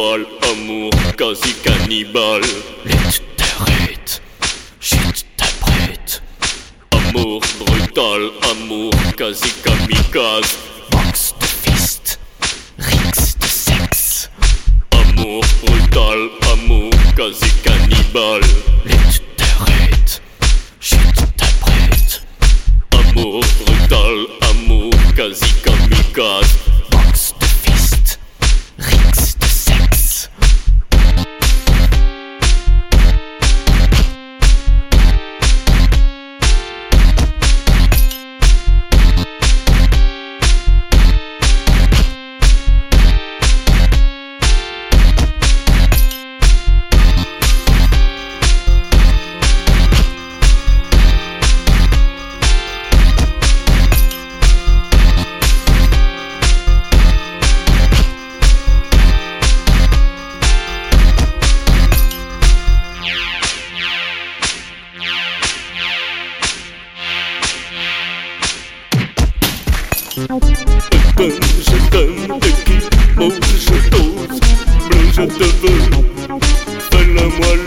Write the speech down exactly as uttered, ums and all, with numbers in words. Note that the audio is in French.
brutal, amour quasi cannibale. Lutte de rite, chute de brute. Amour brutal, amour quasi kamikaze. Box de fist, rix de sexe. Amour brutal, amour quasi cannibale. Lutte de rite, chute de brute. Amour brutal, amour quasi kamikaze. Box de fist, rix de sexe. Ben, je t'aime, t'es qui, moi je t'ose, bleu je te veux, fais-le moi